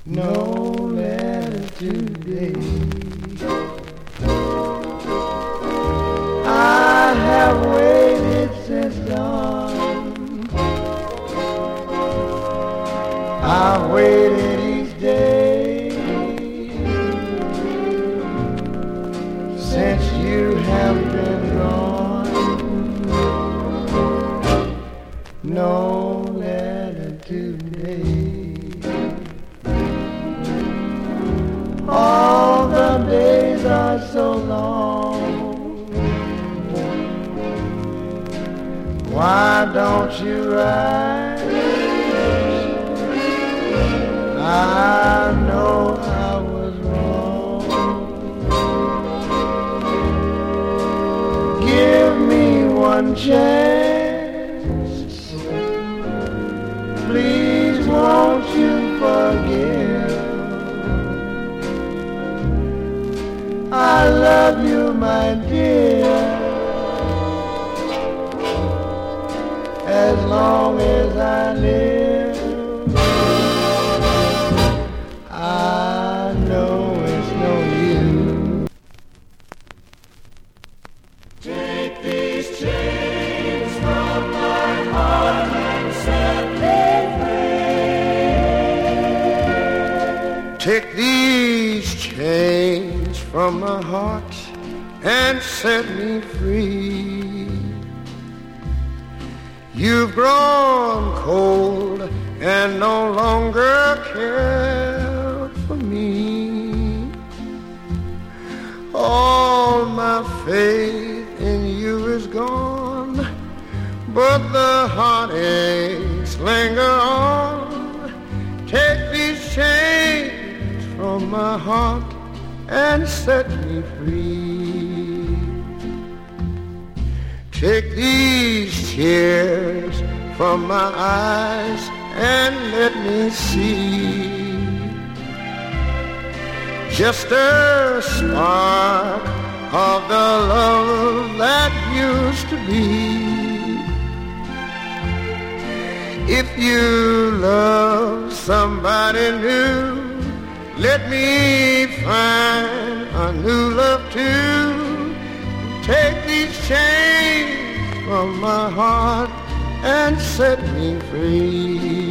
no letter today. I have waited since dawn. I've waited each day since you have been gone. No letter today. All the days are so long. Why don't you write? I know I was wrong. Give me one chance. Please won't you forgive? I love you, my dear. As long as I live, I know it's no use. Take these chains from my heart and set me free. Take these chains from my heart and set me free. You've grown cold and no longer care for me. All my faith in you is gone, but the heartaches linger on. Take these chains from my heart and set me free. Take these tears from my eyes and let me see just a spark of the love that used to be. If you love somebody new, let me find a new love too. Take these chains from my heart and set me free.